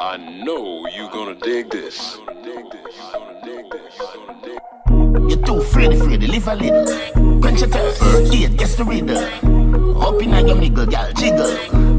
I know you gonna dig this. You're too afraid, live a little. Quench your thirst, eat, guess the reader. Up in your nigga, gal, jiggle.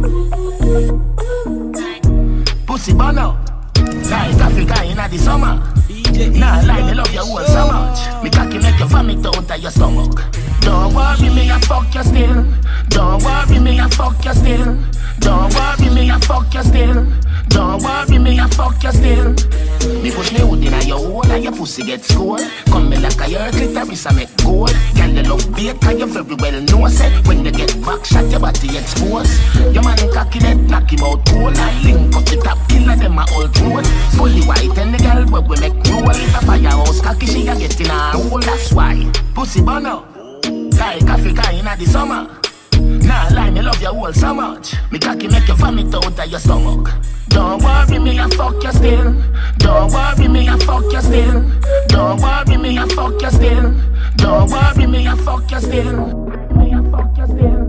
Pussy bono, like Africa in the summer. Nah, like me love your whole so much. Me cocky make you vomit out of your stomach. Don't worry me, I fuck you still. Don't worry me, I fuck you still. Don't worry me, I fuck you still. Don't worry me, I fuck you still. Me push me hood in your hole and your pussy get scored. Come me like a your clitoris I make gold. Girl, you love bait cause you very well know say when you get back shot your body exposed. Your man cocky that knock him out cold. I link up the top killer them a old road. Fully white and the girl but we make roll. If a firehouse cocky she a get in a hole. That's why pussy bono like Africa in the summer. Nah, lie, me love your whole so much. Me cocky make you vomit out of your stomach. Don't worry me, I fuck you still. Don't worry me, I fuck you still. Don't worry me, I fuck you still. Don't worry me, I fuck you still. Me, I fuck you still.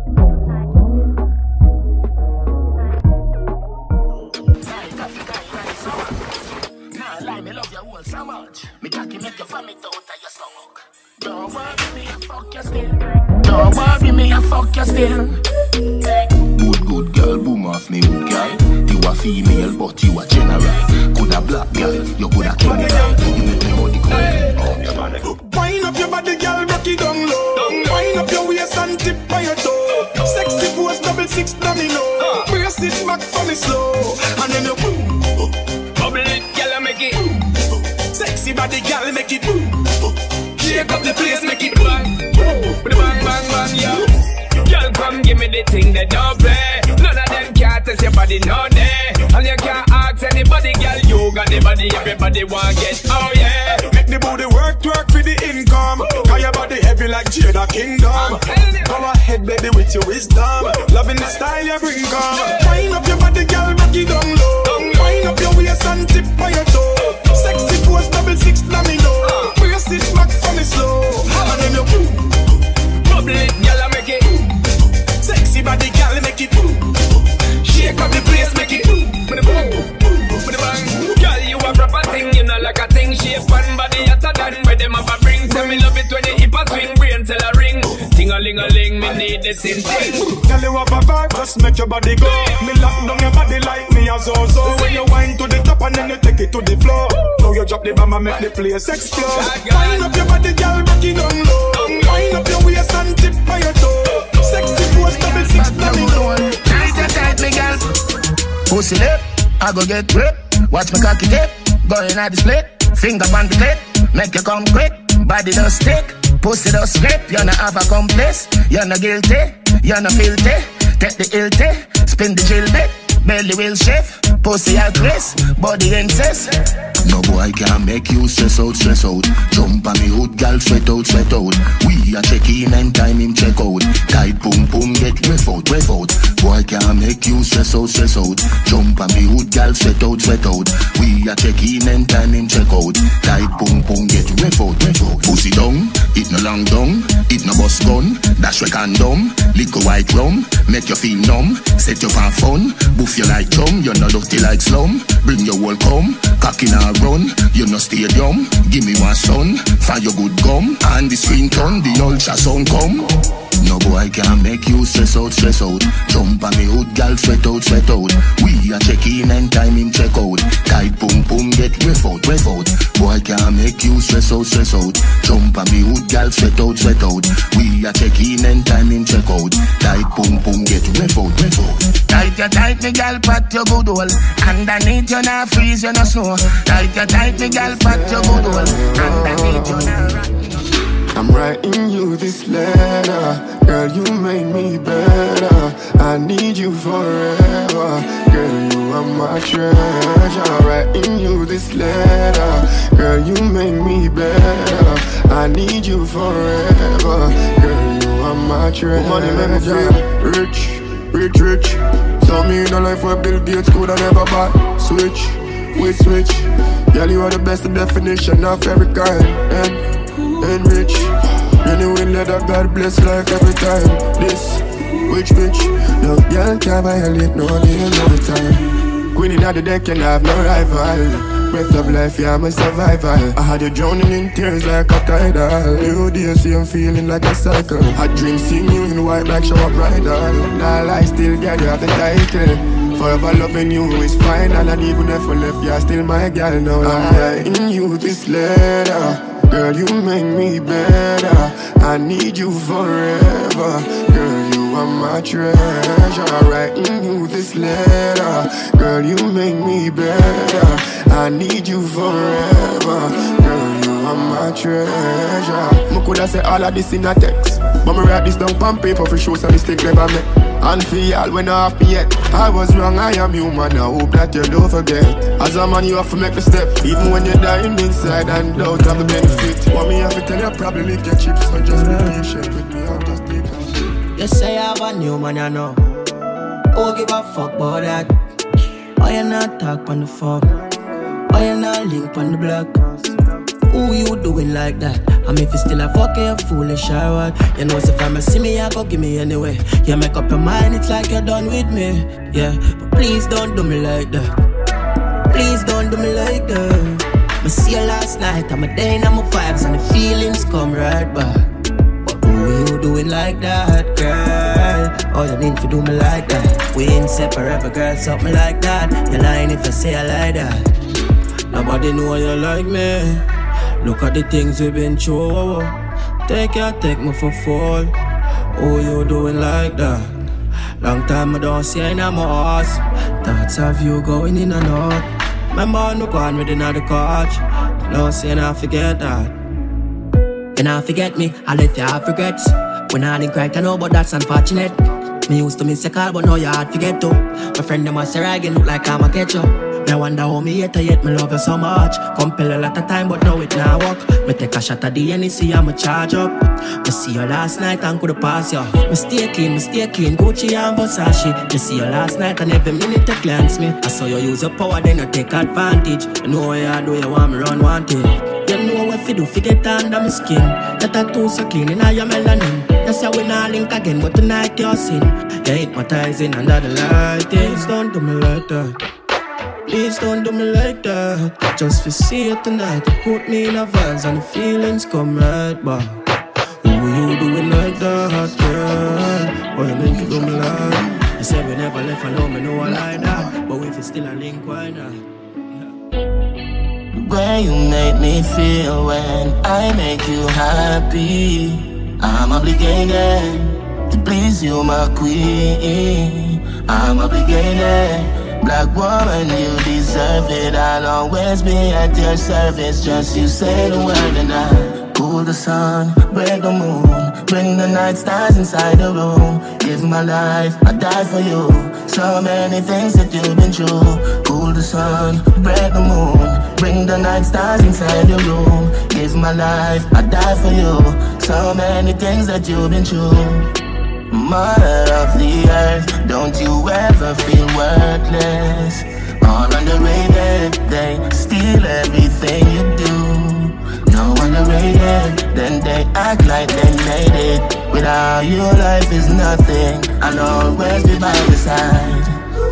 Like Africa in the summer. Nah, lie, me love your whole so much. Me cocky make you vomit out of your stomach. Don't worry me, I fuck you still. Don't worry me, I fuck you still. Good girl, boom off me good girl. You a female but you a general. Coulda black girl, you coulda king girl. You make me hold the coin. Wind up your body girl, rock it down low. Wind up your waist and tip by your toe. Sexy pose, 6 domino. Brace it back for me slow. And then you boom. Bubble it, girl, make it. Sexy body girl, make it boom. Shake up the place, make it bang. Bang, bang, bang, yeah. Girl, come give me the thing that don't play. None of them can't test your body, no day. And you can't ask anybody, girl, you got the body, everybody want get, oh yeah. Make the booty work for the income. Cause your body heavy like Jada Kingdom. Go ahead, baby, with your wisdom. Loving the style you bring, come. Wind up your body, girl, rock it down low. Wind up your waist and tip by your toe. Sexy pose, 6 domino. Brace it back for me slow. And then you boom. Bubble it, girl, I make it. Sexy body, girl, make it boom. Shake up the place, make it boom. Girl, you a proper thing, you know like a thing. Shape and body hotter than where them have a bring. Tell me love it when the hip a swing, brain tell a ring. Ting-a-ling-a-ling, me need the same thing. Girl, you have a vibe, just make your body go. Me lock down your body like me a zo-zo. When you wind to the top and then you take it to the floor. Now you drop the bomb and make the place explode. Wind up your body, girl, rock it down low. Wind up your waist and tip by your toe. Sexy pose, 6 domino. Tight, me girl. Pussy lip, I go get grip. Watch me cocky dip, going at the split. Finger on the clip, make you come quick. Body don't stick, pussy don't scrape. You not have a complice, you not guilty, you not filthy. Take the ilty, spin the drill bit. Belly will shift, pussy at risk, body incest. No boy can make you stress out. Jump on me hood, gal, sweat out. We a check in and time him check out. Tight boom boom, get ref out. Boy can make you stress out. Jump on me hood, gal, sweat out. We a check in and time him check out. Tight boom boom, get ref out. Pussy down, it no long down, it no bust gun. Dash we condom, liquor white rum, make you feel numb. Set you for fun, boof you like chum. You're not dirty like slum. Bring your whole come, cocky now run. You no stadium, give me one son. Fire your good gum, and the screen turn, the ultrasound come. No boy can make you stress out. Jump on me hood, gal, sweat out. We a check in and time him check out. Tight boom boom, get ref out. Boy can make you stress out. Jump on me hood, gal, sweat out. We a check in and time him check out. Tight boom boom, get ref out. Tight me gal, pat your good hole. Underneath you not freeze, you not snow. Tight me gal, pat your good hole. Underneath you not rock. I'm writing you this letter. Girl, you make me better. I need you forever. Girl, you are my treasure. Writing you this letter. Girl, you make me better. I need you forever. Girl, you are my treasure. Money make me feel rich. So me in a life where Bill Gates coulda never buy. Switch. Girl, you are the best definition of every kind. And rich, genuine leather, God bless like every time. This, which bitch, no girl can violate no day, no time. Queen in the deck and I have no rival. Breath of life, yeah, I'm a survivor. I had you drowning in tears like a tidal. You do you see I'm feeling like a cycle. I dream seeing you in white like show up bridal. Now I still get you have the title. Forever loving you is fine. And I even if I left, you're still my girl. Now I'm writing you this letter. Girl, you make me better. I need you forever. Girl, you are my treasure. Writing you this letter. Girl, you make me better. I need you forever. Girl, you are my treasure. I coulda say all of this in a text, but me write this down on paper for sure, so mistake never make. And for y'all when I have me yet, I was wrong, I am human, I hope that you don't forget. As a man you have to make the step, even when you're dying inside and doubt have the benefit. What me have to tell you probably lick your chips, so just be patient with me, I'll just take a shit. You say I'm a new man, you know. Oh, give a fuck about that. Why you not talk on the phone? Why you not link on the block? Who you doing like that? And if you still a fuck, you foolish or what? You know, if I'm see me, you go give me anyway. You make up your mind, it's like you're done with me. Yeah, but please don't do me like that. Please don't do me like that. I see you last night, I'm a day and I'm a vibes, and the feelings come right back. But who you doing like that, girl? Oh, you need to do me like that. We ain't separate, girl, something like that. You're lying if I say I like that. Nobody know you like me. Look at the things we've been through. Take me for fall. Oh, you doing like that? Long time I don't see in my house. Thoughts of you going in and out. Remember no gone with another coach. No saying I forget that. And I forget me, I let you have regrets. When I didn't cry, I know, but that's unfortunate. Me used to miss your call, but now you hard forget too. My friend them a say I look like I'm a catch up. I wonder how me hate her yet, me love you so much. Compel a lot of time, but now it now work. Me take a shot at the NEC, I'ma charge up. Me see you last night and coulda pass you. Me stay clean, Gucci and Versace. Me see you last night and every minute you glance me. I saw you use your power, then you take advantage. You know what you do, you want me run wanted. You know what you do, forget under my skin. That tattoo so clean in your melanin. That's how we not link again, but tonight you're sin. You hypnotizing under the light. Please don't do me like that. Please don't do me like that. Just for see it tonight, you put me in a vase and the feelings come right back. Who you doing like that, girl? What you mean to do me like? You said we never left alone, me know I like that. But if it's still a link, why not? The way you make me feel when I make you happy, I'm obligated to please you, my queen. I'm obligated. Black woman, you deserve it. I'll always be at your service. Just you say the word and I cool the sun, break the moon, bring the night stars inside the room. Give my life, I die for you. So many things that you've been through. Cool the sun, break the moon, bring the night stars inside the room. Give my life, I die for you. So many things that you've been through. Mother of the earth, don't you ever feel worthless or underrated. They steal everything you do. No underrated, then they act like they made it. Without you, life is nothing. I'll always be by your side.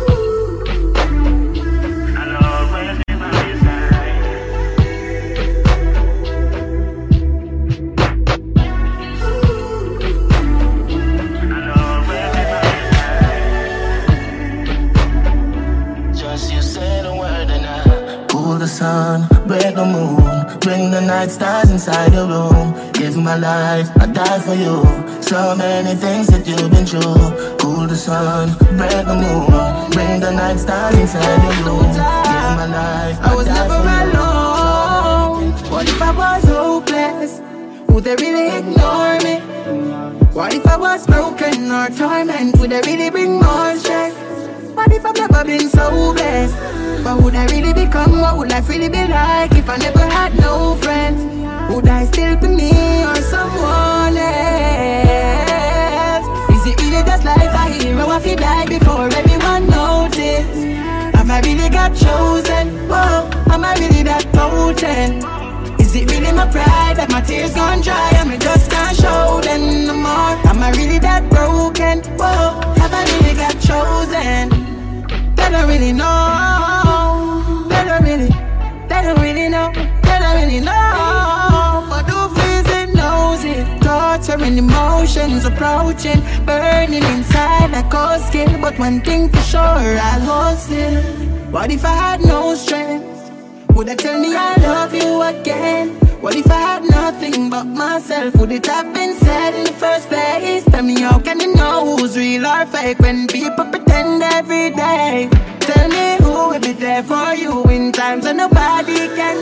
The sun, break the moon, bring the night stars inside the room. Give my life, I die for you. So many things that you've been through. Cool the sun, break the moon, bring the night stars inside the room. Give my life, I was never alone. What if I was hopeless? Would they really ignore me? What if I was broken or torment? Would they really bring more stress? What if I've never been so blessed? What would I really become? What would life really be like if I never had no friends? Would I still be me or someone else? Is it really just like a hero if he died before everyone noticed? Have I really got chosen? Whoa, am I really that potent? Is it really my pride that my tears gone dry and me just can't show them no more? Am I really that broken? Whoa, have I really got chosen? Tell don't really know. They don't really know. They don't really know. But who feels it knows it. Thoughts are in emotions approaching, burning inside like cold skin. But one thing for sure, I'll hold still. What if I had no strength? Would I tell me I love you again? What if I had nothing but myself? Would it have been said in the first place? Tell me how can you know who's real or fake when people pretend every day? Tell me who will be there for you in times when nobody can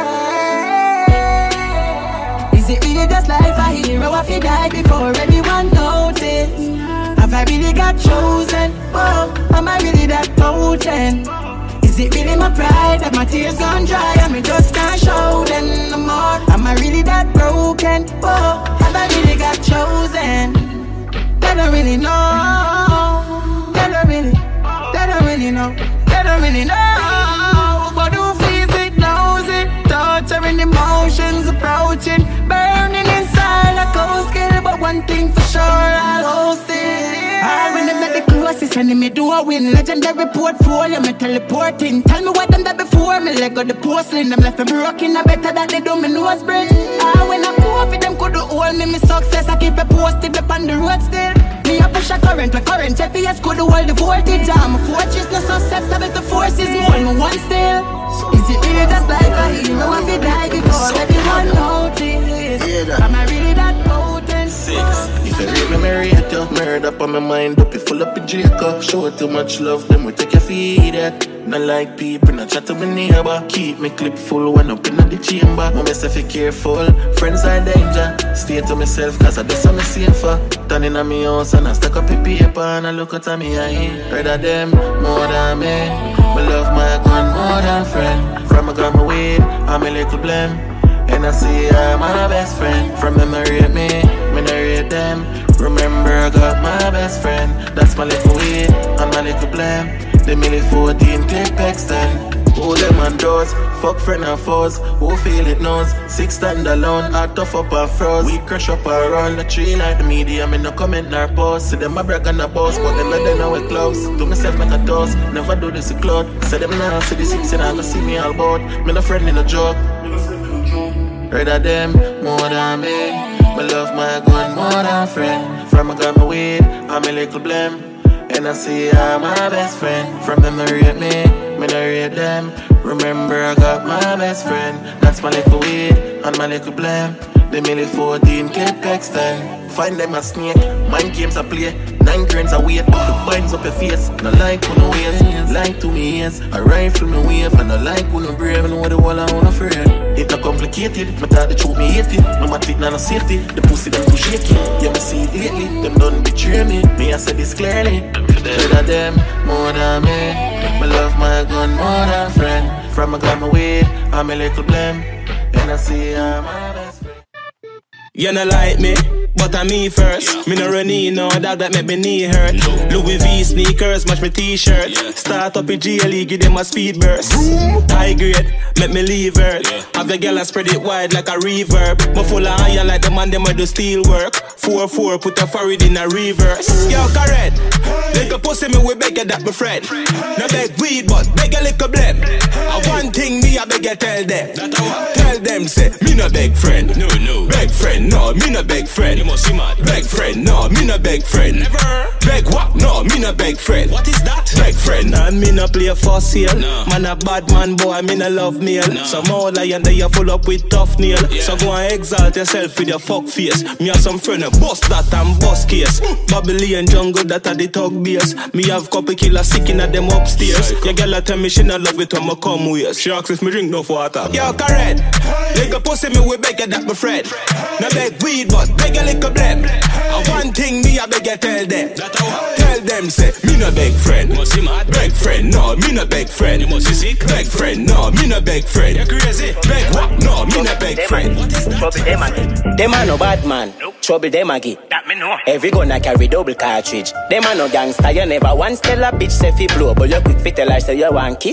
help. Is it really just life a hero if you die before everyone noticed? Have I really got chosen? Oh, am I really that potent? Is it really my pride that my tears gone dry and me just can't show them no more? Am I really that broken? Oh, have I really got chosen? They don't really know. They don't really know. They don't really know. But who feels it knows it. Torturing emotions approaching, burning inside like cold skill. But one thing for sure, I'll host it. I when them at the closest enemy do a win. Legendary portfolio, me teleporting. Tell me what them that before me leg of the porcelain. Them left me broken, I better that they do me nose bridge. When I go off it, them could do hold me success. I keep it posted up on the road still. Me a push a current, where current GPS could do hold the voltage. I'm a fortress, no susceptible to forces. More than one still. Is it really just like a hero if you die before everyone notice? Am I really that potent? 6. If you read me, rate you. Murder up on my mind, up you full up with Jacob. Show too much love, then we take your feed it. Not like people, not chat to my neighbor. Keep me clip full when up in the chamber. My myself, be careful, friends are danger. Stay to myself, cause I do something safer. Turning on me house and I stack up a paper. And I look at me, I ain't rather them more than me. I love my gun more than friend. From I got my weed, I'm a little blame. And I see I'm my best friend. From them I rate me narrate them. Remember I got my best friend. That's my little weed and my little blame. The milli 14 click extend. Who them on doors, fuck friend and foes. Who feel it knows, 6 stand alone, I tough up and froze. We crush up and roll the tree like the media. Me no comment nor post. See them a brag and a boss, but them they know we close. To myself make a toast, never do this a clout. Say them now, see the 6 and I go see me all bout. Me no friend in a joke. Rather them more than me. I love my gun more than friend. From I got my weed, I'm a little blame. And I see I'm my best friend. From them I rate me narrate them. Remember I got my best friend. That's my little weed and my little blame. The milli 14 clip extend. Find them a snake, mind games I play. 9 grains a weight, the binds up your face. No like who no ways, like to me ears. I rifle me wave, and no like who no brave. I know the wall I wanna afraid. It not complicated, my thought the truth me hate it. No matter it, no safety, the pussy them too shaky. Yeah, me see it lately, them done betray me. Me I said this clearly, better them more than me. I love my gun more than friend. From I got my weed, I'm a little blame. And I see I'm my best friend. You not like me, but I'm me first. Me no run in, no dog that make me knee hurt. Louis V sneakers, match my t-shirt. Start up in GLE, give them a speed burst. High grade, make me leave Earth. Have the girl and spread it wide like a reverb. Me full of iron like the man them do steel work. 4-4, put a forehead in a reverse. Yo, correct. Little pussy me we beg you that my friend. No beg weed, but beg a little blem. One thing me I beg you tell them. Tell them say, me no beg friend. No, beg friend. No, me no beg friend. You must see mad. Beg friend, no, me no beg friend. Never. Beg what? No, me no beg friend. What is that? Beg friend. And me no play for sale. No. Man a bad man, boy, me no love meal. No. Some more lion that you full up with tough nail. Yeah. So go and exalt yourself with your fuck face. Me have some friend bust that and bust case. Babylon jungle that are the talk beers. Me have couple killers sick in at them upstairs. Your girl tell me she not love it when I come with. She asks if me drink no water. Yo, correct. Little pussy me we beg you that my friend. No beg weed, but beg a little blem. One thing me I beg you tell them. Tell them say, me no beg friend. Beg friend, no, me no beg friend. You must be sick. Beg friend, no, me no beg friend. You crazy? Beg what? No, me no beg friend. What is that? Trouble them again. Them are no bad man. Nope. Trouble them again. That me know. Every gun I carry double cartridge. Them are no gangster. You never once tell a bitch say fi blow, but you quick fi tell her say you want kiss.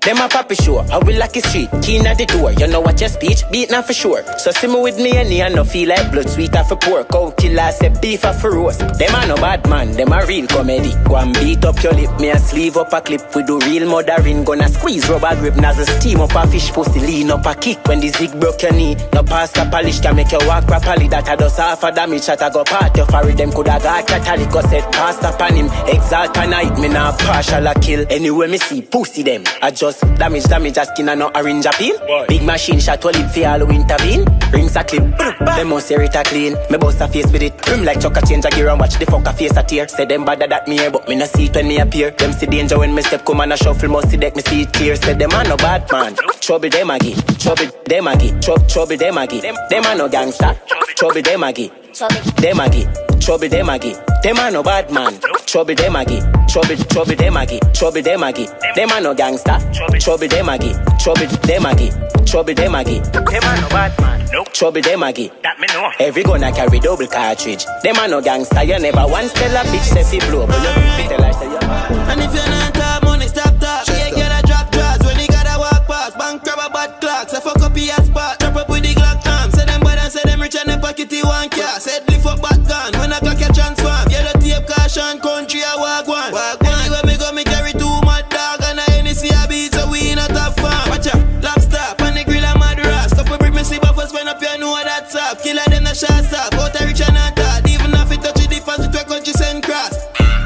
Them a poppy sure, I will like a street. Keen at the door, you know what your speech, beat now for sure. So see me with me any and no feel like blood sweet off a pork. Cow killer say beef off a roast. Them a no bad man, them a real comedy. Go and beat up your lip, me a sleeve up a clip. We do real mothering, gonna squeeze rubber grip. Nozzle steam up a fish pussy, lean up a kick. When the zig broke your knee, no pasta polish can make you walk properly. That a does half a damage, that a go part your forehead. Them coulda got Catholic, go set pasta pan him. Exalt a night, me nah partial a kill. Anyway me see pussy them, I just damage a skin and no orange appeal. Big machine shot will live for all who intervene. Rings a clip, them must hear it a clean. Me bust a face with it, trim like chuck a change a gear and watch the fuck a face a tear. Say them bad that me here, but me no see it when me appear. Them see danger when me step come and a shuffle, must see deck me see it clear. Say them a no bad man, trouble them a gi, trouble them a gi, trouble them a gi. Them a no gangster, trouble them a gi, them a gi, trouble them a gi. Them a no bad man, trouble them a gi, trouble them a gi, trouble them a gi. Them a no gangster, trouble them a gi, trouble them a gi, trouble them a gi. Them a no bad man, nope. Trouble them a gi. That me know. Every gun a carry double cartridge. Them a no gangster, you never once tell a bitch say fi blow, but you fit tell her say you. And if you not have money, stop talk. Yeah, get a drop drugs when you gotta walk past. Bank grab a bad clocks, I fuck up your spot. Drop up with the Glock arm. Say them bad and say them rich and them pocket one car. Said lift up back gun when I got your transform. Get a tape caution, country I walk one. Anywhere me go, me carry two mad dog and a NC a beat, so we not a farm. Watch out, lobster, pan the grill and mad ras. Couple brick me sleep up, first when up you know that's up. Killer them the shots up, out a rich and not hard. Even if it touch the difference with 2 countries and cross.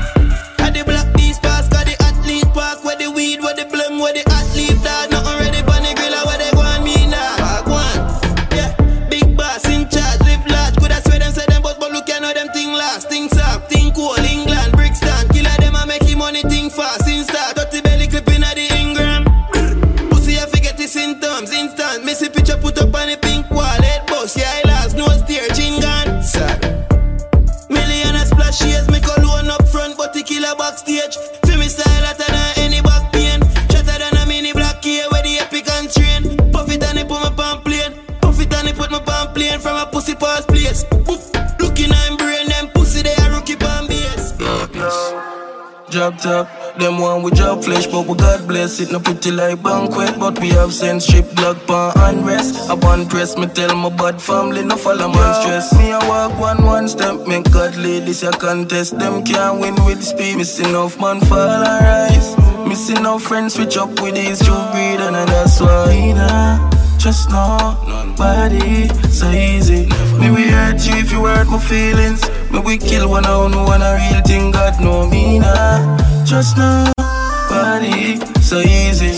At the black beast pass, got the athlete park. Where the weed, where the blem, where the hot leaf dog. Nothing ready pan the grill, where they go on me now. Walk one, yeah, big boss in charge, live large. Could I swear them say them but look you know them thing last. Things up, think cool, England, Brixton. Killer them a make him money, think fast. Insta, 30 belly clipping at the Ingram. Pussy I forget the symptoms, instant. Missy picture put up on the pink wall. Head boss, yeah I last, no steer, chin gun. Sad. Million a splash years, make a loan up front, but the killer backstage. Feel me style hotter than any back pain. Shatter than a mini black here where the epic and train. Puff it and it put my palm plane. Puff it and it put my palm plane from a pussy pass place. Looking at brain, them pussy they a rookie palm base. Job top, them one with job flesh, but we God bless it. No pretty like banquet, but we have sense. Strip block pan unrest. I one press, me tell my bad family no follow man stress. Me a walk one step, make God lead this a contest. Them can't win with speed. Missing enough man fall and rise. Missing enough friends switch up with these true breed, and that's why nah. Just know, nobody so easy. Me we hurt you if you hurt my feelings. Me we kill one out, no one a real thing. God know me nah. Just know, nobody so easy.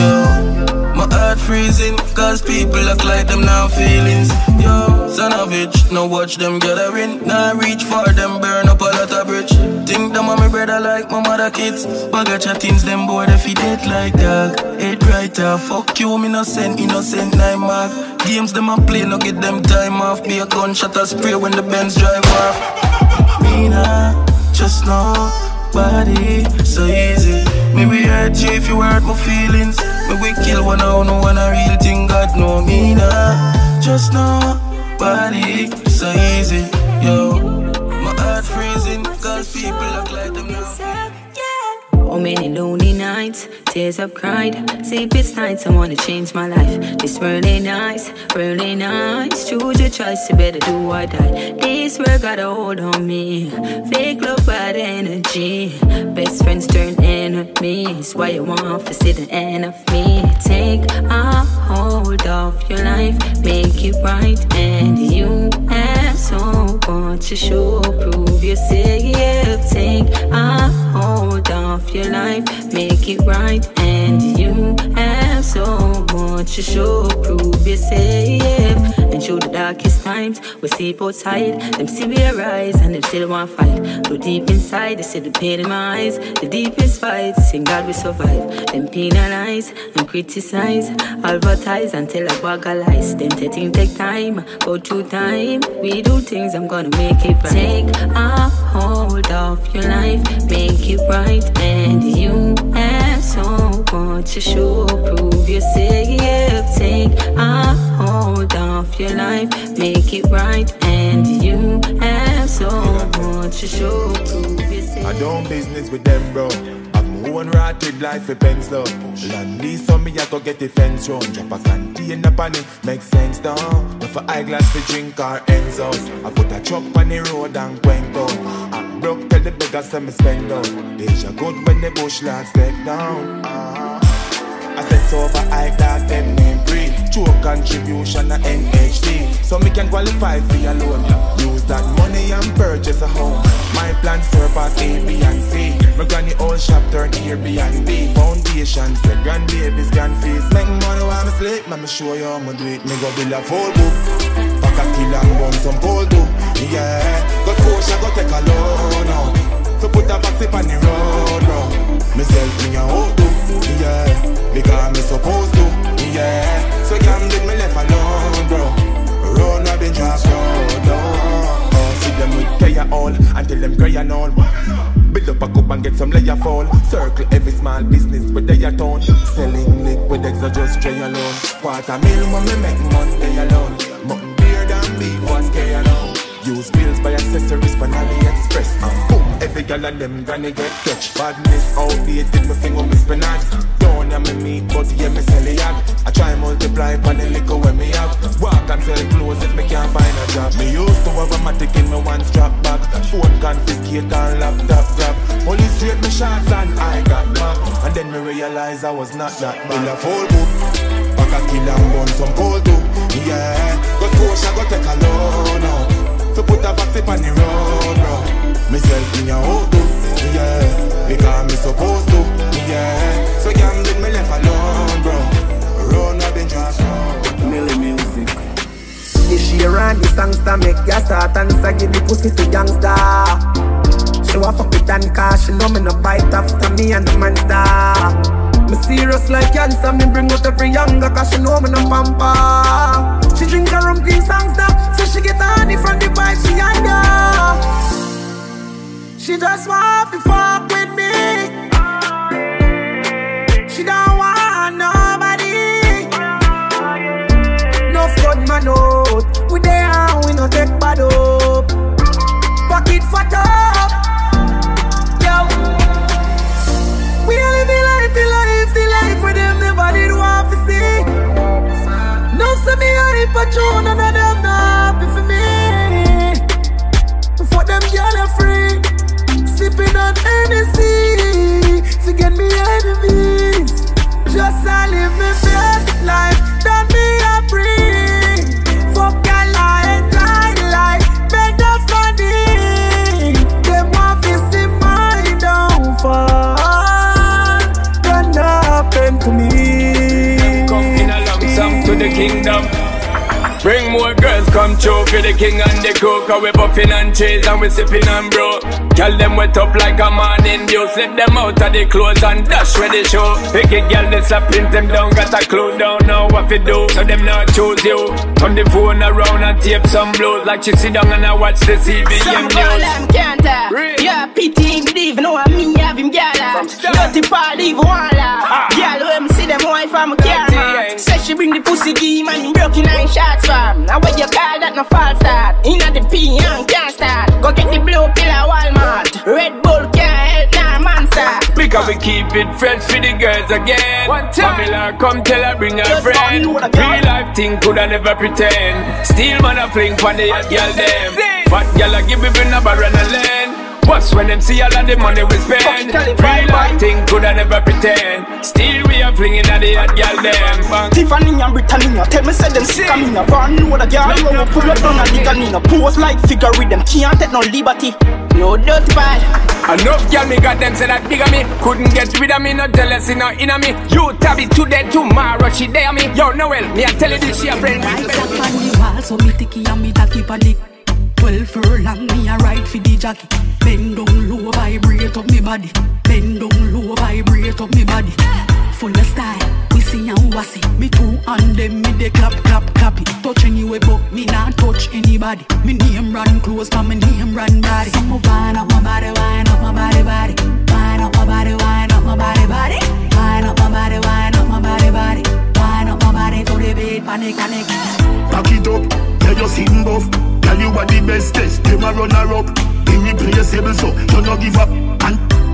Yo, my heart freezing, cause people act like them now feelings. Yo, son of bitch, now watch them gathering. Now reach for them, burn up a lot of bridge. Think them on my brother like my mother kids. Bagga chattings, them boy they feed it like dog. Head right off, fuck you, me innocent 9 mark. Games them a play, no get them time off. Be a gunshot or spray when the Benz drive off. Me nah, just know, body so easy. Me we hurt you if you hurt my feelings. Me we kill one out, no one a real thing. God know me nah, just know, body so easy. Yo, my heart freezing, cause people act like them now. Oh, many lonely nights, tears I've cried. Sleepless nights, I wanna change my life. This really nice, choose your choice, you better do or die. This world got a hold on me. Fake love, bad energy. Best friends turn enemies. Why you want to see the end of me? Take a hold of your life, make it right. And you have so much to show, prove yourself. Take a hold of your life, make it right. And you have so much to show, prove yourself. And through the darkest times, we sleep outside. Them see we arise and them still want fight. Look deep inside, they see the pain in my eyes. The deepest fights, in God we survive. Them penalize and criticize, advertise until I bag a lies. Them take time, go through time. We do things, I'm gonna make it right. Take a hold of your life, make it right. And you have so much to show, prove yourself. Take a hold of your life, make it right. And you have so much to show, prove yourself. I don't business with them, bro. I'm own rotted life a pens low. Land lease on me, I go get the fence round. Drop a container pan it, make sense down. No for eyeglass for drink or ends out. I put a truck on the road and went out. I broke, tell the beggars to me spend out. Deja good when the bush lads step down. I said so for eyeglass, them name free. True contribution and NHD. So me can qualify for your loan. Use that money and purchase a home. My plans surpass A, B and C. My granny old shop turn Airbnb. Foundation said grandbabies can face. Make money while me sleep. Let me show you how me do it. Me go build a full book. Pack a skill and run some cold too. Yeah, got push I go take a loan now. So put a vaccine on the road, bro. Myself me a hold to. Yeah, because me supposed to. Yeah, so can't leave me left alone, bro. Road I've been dropped down. See them with prayer all until them cry and all. Build up a cup and get some layer fall. Circle every small business with their tone. Selling liquid eggs or just tray alone. $250,000 when me make Monday alone. Mutton beer than beef, what's K alone. Use bills by accessories from AliExpress. Boom, every girl and them granny get touched. Badness outdated, my finger me spinach. Don't have me meat, but yeah me sell it out. I try multiply pan the liquor when me have. Walk and sell clothes if me can't find a job. Me used to have a matic in me one strap bag. Phone confiscate and laptop grab. Police straight me shots and I got back. And then me realize I was not that bad. In a full book, pack a skill and burn some cold too. Yeah, got push I go take a loan now. So put a vaccine on the road, bro. Myself in your hold to, yeah. Because me supposed to, yeah. So can't leave me left alone, bro. Road I've been dropped down. Millie music. This year and the songster make ya start and say give the pussy to youngster. She want fuck with Dan cause she know me no bite after me and the man star. Me serious like cancer, me bring out every younger cause she know me no pamper. She drink her rum green songster, so she get honey from the vibe she under. She just want to fuck with me. She don't want nobody. No flood man out. We there, we no take bad up. Pocket fat up. Yo. We live the life where them never did want to see. No see me hype a tune and them not happy for me. For them girl are free. Sipping on Hennessy to get me enemies. Just I live my best life, don't be a free. Fuck your life, life, make the funny. Them want to see my downfall. Gonna happen to me. Come in a lump sum to the kingdom. Bring more girls, come through for the king and the crew. Cause we puffin' and chase and we sippin' and bro. Girl them wet up like a morning dew. Slip them out of the clothes and dash where they show. Pick a girl that's a print them down. Got a clue, don't know what to do. So them not choose you. Turn the phone around and tape some blues. Like she sit down and I watch the CBM some news. girl them can't yeah, pity him, believe no I me have him gala. Dirty party even walla. Girl when me see them wife from a car man. Say she bring the pussy game and him broken 9 shots fam. Now what you call that no false start. Inna the P and can't start. Go get the blue pill at Walmart. Red Bull can't help nah monster. Because we keep it fresh for the girls again. Pamela come tell her bring her friend. Real life thing coulda never pretend. Still man a fling for the hot girl them. Fat girl a give me a bar and a land. What's when them see all of the money we spend? Real life thing coulda never pretend. Still we are flinging at the hot girl them. Tiffany and Britannia tell me say them sick of me no. Born know the girl roll pull up down a nigga me no. Pose like figure with them can't take no liberty. No dirty bad. Enough girl me got them say that bigger me. Couldn't get rid of me, no jealousy, no inner me. You tabby today, tomorrow she dare me. Yo Noel, me I tell you this she a friend. Right up on the wall, so me ticky and me tacky pan it. 12 furlong, me a ride for the jockey. Bend down low, vibrate up me body. Bend down low, vibrate up me body. Full of style, we see and wassy. Me two and them, me they clap, clap, clap it. Touch anyway, but me not touch anybody. Me name run close, but me name run body. So me wind up my body, wind up my body, body. Wind up my body, wind up my body, body. Wind up my body, wind up my body, body. Wind up my body to the beat, panic, panic. Back it up, yeah you sing buff. Tell you what the best test, them a run her up. Irreplaceable so, you no give up. And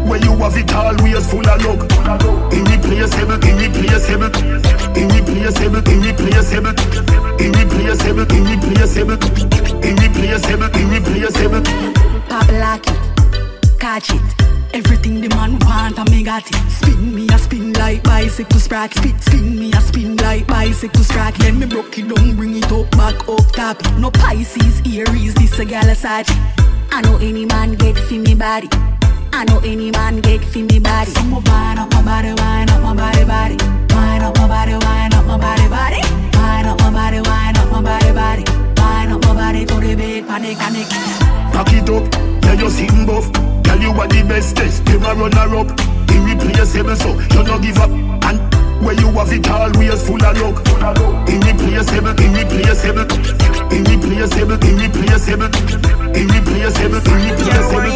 where you have it always full of luck. Irreplaceable, irreplaceable, irreplaceable, irreplaceable, irreplaceable, irreplaceable, irreplaceable, irreplaceable. Pop like it, catch it. Everything the man want, I me got it. Spin me a spin like bicycle sprocket. Spin me a spin like bicycle sprocket. Then me broke it down, bring it up back up top. No Pisces, Aries, this a gal aside. I know any man get for me body. I know any man get for me body. So mo wind up my body, wind up my body, body. Wind up my body, wind up my body, body. Wind up my body, wind up my body, body. Wind up my body to the bed, panic, panic. Pack it up, yeah you sing buff. Tell you what the bestest, never run her up. Irreplaceable, so you no give up. And where you have it always full of luck. Irreplaceable, irreplaceable, irreplaceable, irreplaceable, irreplaceable, irreplaceable,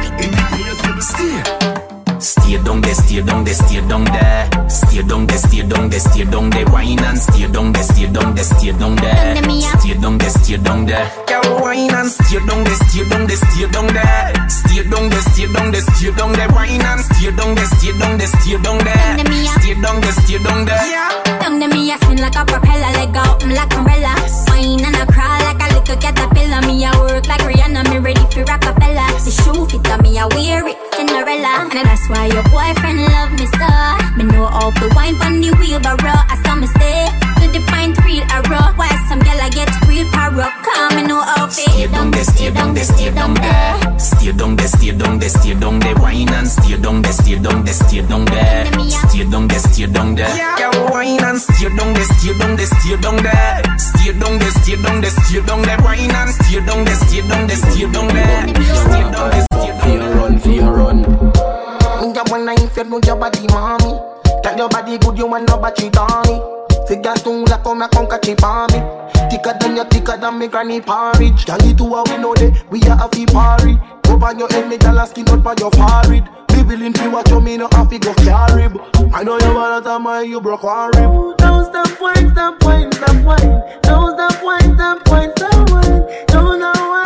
irreplaceable. Stay down there, stay down there, stay down there. Stay down there, stay down there, stay down there. Wine and stay down there, stay down there, stay down there. Stay down there, stay down there. Girl, wine and stay down there, stay down there, stay down there. Stay down there, stay down there, stay down there. Wine and stay down there, stay down there, stay down there. Stay down there, stay down there. Down to me, I spin like a propeller, leg out like umbrella. Wine and I crawl like a little caterpillar. Me I work like Rihanna, me ready for Rockefeller. The shoe fit on me, I wear it, Cinderella. And that's why your boyfriend love me so. Me know all the wine on the wheelbarrow. I saw me stay to the pint real arrow. Why some girl I get real power? Come me know how fake. Stay down there, stay down there, stay down there. Stay down there, stay down there, stay down there. Wine and stay down there, stay down there, stay down there. Stay down there, stay down there. Girl, wine and stay down there, stay down there, stay down there. Stay down there, stay down there, stay down there. Wine and stay down there, stay down there, stay down there. Stay down there, stay down there. Run, fear run. You wanna if you know your body, mommy. Tell your body good, you want nobody on me. Figure soon like come and come catch it on me. Thicker than me granny porridge. Girl, it to a we know that we are a fee party. Up on your head, me girl, skin out by your forehead. Be willing to watch you, me no have to go carry. I know you want to tell you broke one rib. Don't stop wine, stop wine, stop wine. Don't stop wine, stop wine, stop wine. Don't know why.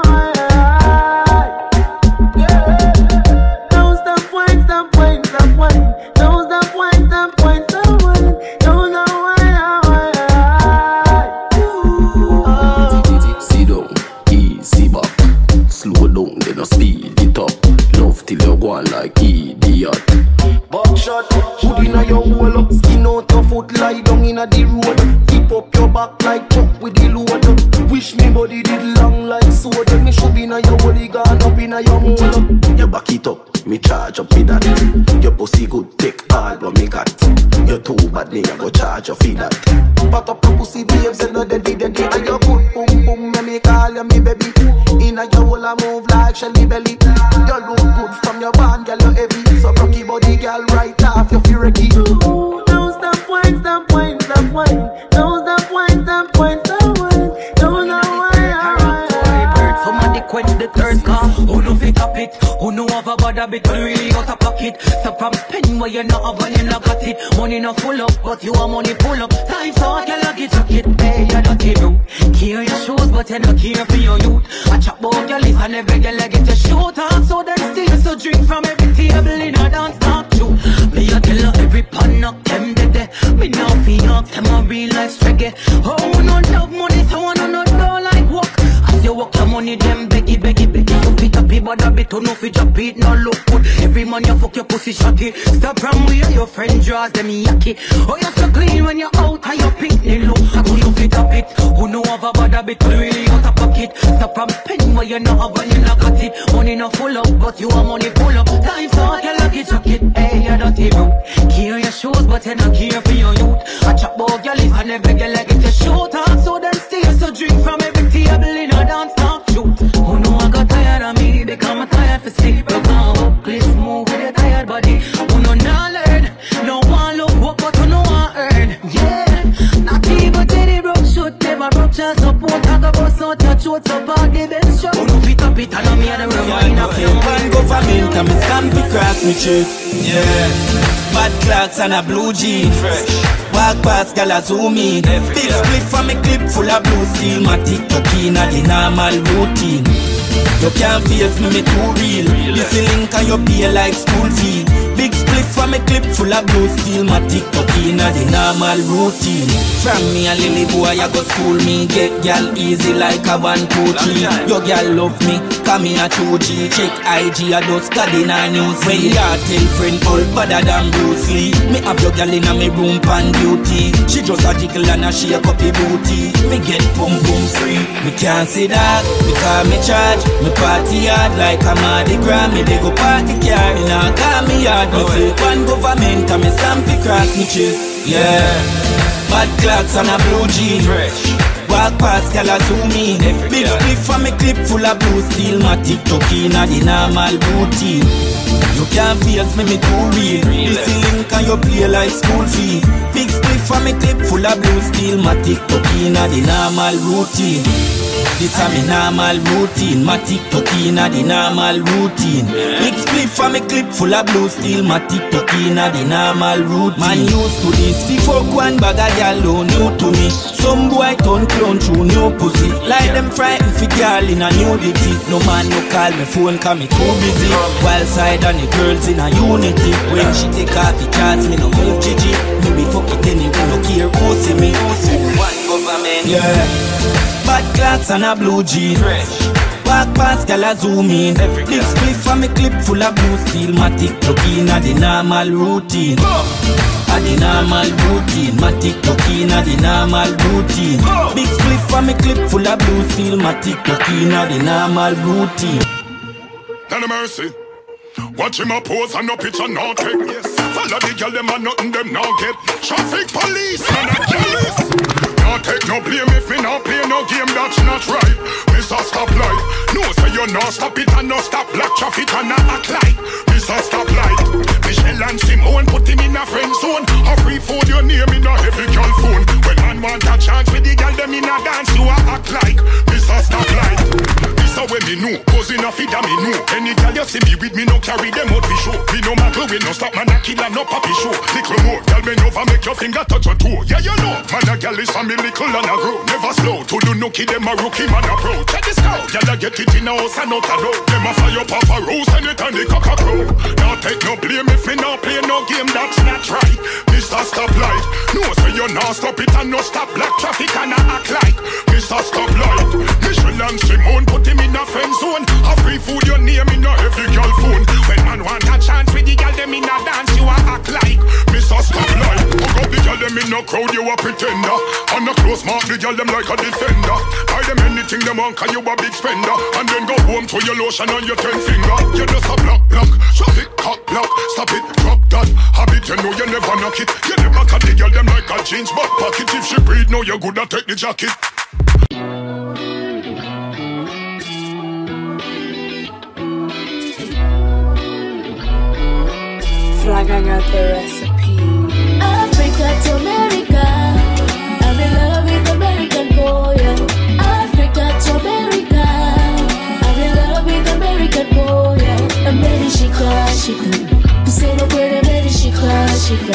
Like idiot. Buckshot, hood inna your hole. Skin out your foot, lie down inna the road. Keep up your back like chuck with the load. Wish me body did long like soda. Me should be inna your body, gone up inna your mole. You back it up, me charge up with that. Your pussy good, take all what me got. You too bad, me I go charge you for that. Pat up your pussy, babes, and no daddy. And your good boom boom, me call you me baby. Inna your hole, I move like Shelly Belly. You look good from your band, girl, you heavy. So rocky body, girl, right off your furicky. Don't stop wine, stop wine, stop wine. Don't stop wine, stop wine, stop wine. Don't know why. Somebody quench the thirst cause who no fit up it. Who know have a bad habit but really out of pocket. Stop from spending where you not have and you not got it. Money not full up but you want money pull up. Time so I can lucky jacket. Hey, you don't care you. Care your shoes but you not care for your youth. I chop about your list and every girl I get your shoot on. So then still so drink from every table in a dance talk to. Me a tell her every pan knock them dead. Me now feel up them a real life reggae. Oh no love money so I no know like walk. As you walk your money them beggy. You fit up your body bit to no fit drop it no look good. Every man you fuck your pussy shotty. Stop from where your friend draws them yucky. Oh you so clean when you're out and you pick the look. Who you fit up it? Who know have a body bit really out of pocket. Stop from spending where you not have and you not got it. Money not full up but you want money pull up. Time so you lucky jacket. Hey you don't even care your shoes but you not care for your youth. I chop about your list and every girl I get your shoot on. So then stay so drink from every table in a dance talk shoot. Who know I got tired of me because I'm tired for sleep. You can't walk, please move with your tired body. Who know not learn, no one look what but who know I earn. Yeah, not even Jenny broke shoot, never broke your support. I got bust out your throat so bad they been shot. Who know fit up it and I'm here to remind of you. One government and me stand to cross me chest. Yeah, bad clocks and a blue jeans. Walk past gal a zoom in. Big split from a clip full of blue steel. My TikTok in a the normal routine. You can't face me too real. This link and you pay like school fee. Big split from a clip full of blue steel. My TikTok inna the normal routine. From me a lily boy, I go school me. Get gal easy like a 1, 2, 3. Your gal love me, come me a 2G. Check IG, I just got in a news. When you tell friend all better than Bruce Lee. Me have your gal inna me room pan duty. She just a jiggle and a shake up the booty. Me get boom boom free. Me can't see that because me charge. Me party hard like a Mardi Gras. Me they go party car in a car me yard. Me say one government and me stamp it cross me chest. Yeah, bad clocks and a blue jean. Walk past, girl, a zoom in. Big split from a clip full of blue steel. My TikTok inna the normal routine. You can't face me too real. This link and you play like school fee. Big split from a clip full of blue steel. My TikTok inna the normal routine. This a me normal routine. My TikTok inna the normal routine. Big split from a clip full of blue steel. My TikTok inna the normal routine. Man used to this. Before one bag of yellow new to me. Some boy turn clown through new pussy. Like them frightened for girl in a nudity. No man no call me phone cause me too busy. While side and the girls in a unity. When she take off the charts me no move Gigi. Me be fuck it anyway no care who see me. One government. Yeah. Bad clocks and a blue jean. Walk past, girl, a zoom in. Big split from a clip full of blue steel. My TikTok inna the normal routine. A the normal routine. My TikTok inna the normal routine. Big split from a clip full of blue steel. My TikTok inna the normal routine. None of mercy. Watch him a pose and no picture no take. Follow the girl them and nothing them now get. Traffic police and a jealous. Not take no blame if me not play no game that's not right. Mr. Stoplight, no say you no stop it and no stop black traffic and not act like Mr. Stoplight. Michelle and Simone put him in a friend zone. A free food your name in a heavy girl phone. When man want a chance with the girl them in a dance, you a act like Mr. Stoplight. This a way me know, cause enough it a me know. Any girl you see me with me no carry them out for show. Me no muggle, we no stop man a killer no papi show. Little more, girl me over make your finger touch your toe. Yeah you know, man a girl is family little and a grow. Never slow, to do nookie them a rookie man a pro. Check this out, y'all get it in a house and out a door. Them a fire up a rose and it and the cock a crow. Now take no blame if me not play no game that's not right. Mr. Stoplight, no say you not stop it and no stop black traffic and a act like Mr. Stoplight. Michelle and Simone put him in a friend zone. A free food your name in a heavy girl phone. When man want a chance with the girl them in a dance, you a act like Mr. Stoplight. Hook up the girl them in a crowd, you a pretender. And a close mark the girl them like a defender. Buy them anything them want cause you a big spender. And then go home to your lotion on your 10 finger. You just a block, traffic cock block. Stop it, drop that habit, you know you never knock it. You never cut the girl them like a jeans back pocket. If she breathe, know you're good at take the jacket. Flag, I got the recipe. Africa to America, I'm in love with American boy. Africa to America, I'm in love with American boy. America, kusema kweli America,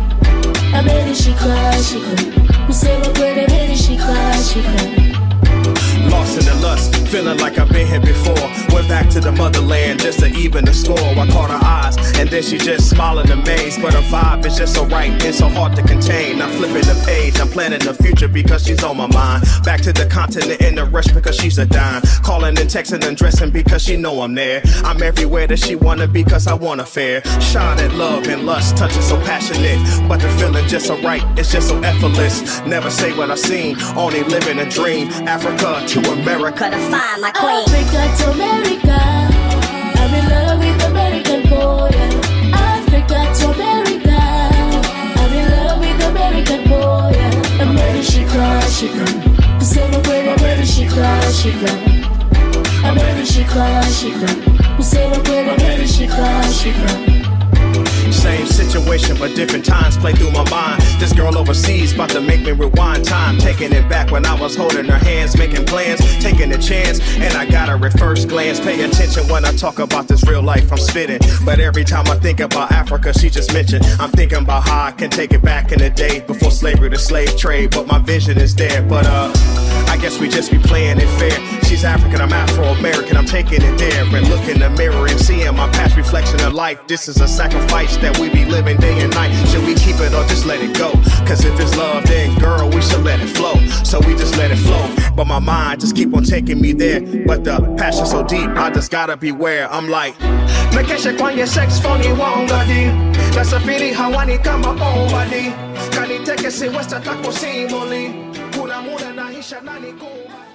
America, kusema kweli America. Lost in the lust, feeling like I've been here before. Went back to the motherland just to even the score. I caught her eyes, and then she just smiled in amaze. But her vibe is just so right, it's so hard to contain. I'm flipping the page, I'm planning the future because she's on my mind. Back to the continent in a rush because she's a dime. Calling and texting and dressing because she know I'm there. I'm everywhere that she wanna be because I want a fair shot at love and lust, touching so passionate. But the feeling just so right, it's just so effortless. Never say what I've seen, only living a dream. Africa to America to find my queen. Africa to America, I'm in love with American boy. Africa to America, I'm in love with American boy. America, kusema kweli America, kusema kweli America. Same situation, but different times play through my mind. This girl overseas about to make me rewind time. Taking it back when I was holding her hands, making plans, taking a chance, and I got her at first glance. Pay attention when I talk about this real life I'm spitting. But every time I think about Africa, she just mentioned, I'm thinking about how I can take it back in the day before slavery, the slave trade. But my vision is there. But I guess we just be playing it fair. She's African, I'm Afro-American, I'm taking it there and look in the mirror and seeing my past reflection of life. This is a sacrifice that we be living day and night. Should we keep it or just let it go? Cause if it's love, then girl, we should let it flow. So we just let it flow. But my mind just keep on taking me there. But the passion so deep, I just gotta beware. I'm like, Mekeshe kwenye sex phone wangadi. That's a feeling hawani kama body. Kaniteke si westa tako simoli. Kuna muda naisha nani kuma.